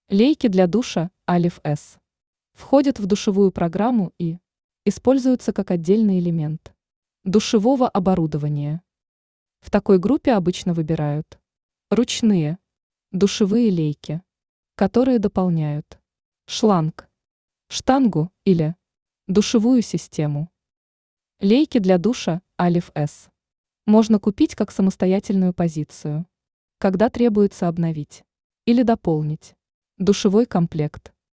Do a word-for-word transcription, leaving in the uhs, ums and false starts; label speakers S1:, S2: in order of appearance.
S1: Лейки для душа Алиф С входят в душевую программу и используются как отдельный элемент душевого оборудования. В такой группе обычно выбирают ручные душевые лейки, которые дополняют шланг, штангу или душевую систему. Лейки для душа Алиф С можно купить как самостоятельную позицию, когда требуется обновить или дополнить душевой комплект.